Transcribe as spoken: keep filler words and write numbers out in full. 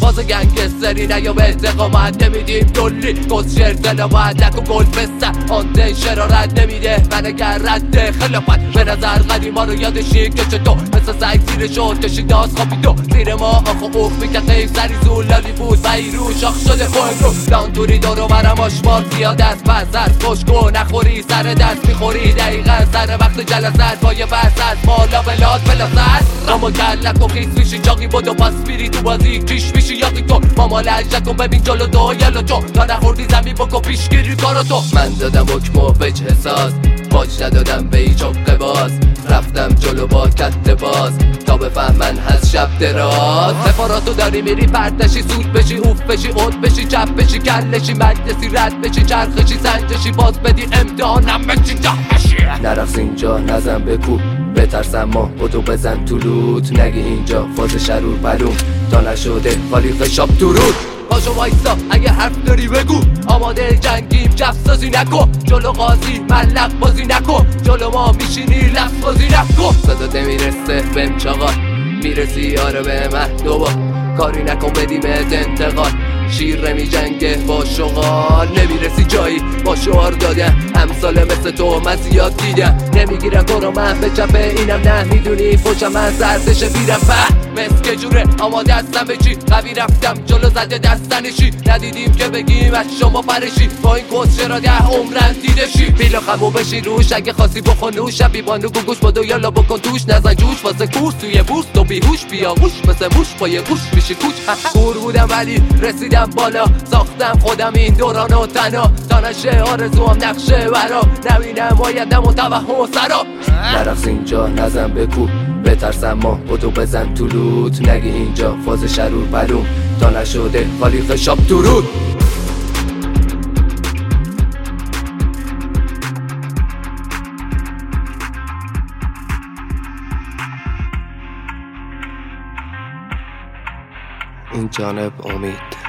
باز گنگستری نیا به انتقامت نمیدیم دلی گذشر دلوت نکو گل بسته آنده شرارت نمیده من اگر رد خلافت به نظر قدیما رو یادشی که چطور مثل سگ زیر شد کشید از خوابی دو زیر ما آخو اوخ میکن قیف سری زول لالی بود بیرو شاخ شده خواه رو لانتوری دارو برم آشمار زیاد است پس از خوشگو نخوری سر دست میخوری دقیقا سر وقت جلست با یه بحث از مالا بلاد بلاسد اما کلک و خیس میشی جاقی بودو پس بیری تو بازی کش میشی یاقی تو ماما لجک کن ببین جلو دو یلو تو تا نخوردی زمین بکن پیشگیری کارو تو من دادم حکم و وجه حساس باج ندادم به هیچ حق باز رفتم جلو با کت باز تا بفهمن هست شب دراز سفاراتو داری میری پرتشی سود بشی اوف بشی عود بشی چپ بشی کلشی مجلسی رد بشی چرخشی سنجشی باز بدی امتحانم بشی جهشی نرقص اینجا نزن بکو بترسم ما بودو بزن تو لوت نگی اینجا فاز شرور بلوم تا نشده خالیق شاب درود باشو وایسا اگه حرف داری بگو آماده جنگیم جفسازی نکن جلو قاضی ملق بازی نکن جلو ما میشینی لفظ بازی نکن صدات نمیرسه بهم چاقا میرسی آره به من دوبار کاری نکن بدیمت انتقال شیر نمی جنگه با شغال نمیرسی جایی با شعار دادم همساله مثل تو من زیاد دیدم نمیگیرم برو من به چپه اینم نه میدونی فوشم من زردش بیرم په مثل که جوره آماده هستم به چی قوی رفتم جلو زده دستنشی ندیدیم که بگیم از شما پرشی با این کس چرا ده عمرن دیدشی بیلا خمو بشی روش اگه خاصی بخون نوش شبی بانو گوگوش بدو یالا بکن توش نزن جوش واسه کورس توی بوست و بیهوش بیا گوش مثل موش با یه گوش میشی کوچ کور بودم ولی رسیدم بالا ساختم خودم این دوران و تنها تا نشه آرزوام نقشه برا نبینم آیندم و توهم و سرا نرقص اینجا نزن بکو بترسم ما بودو بزن تو لوت نگی اینجا فاز شرور بلوم تا نشده خالیق شاب درود این جانب امید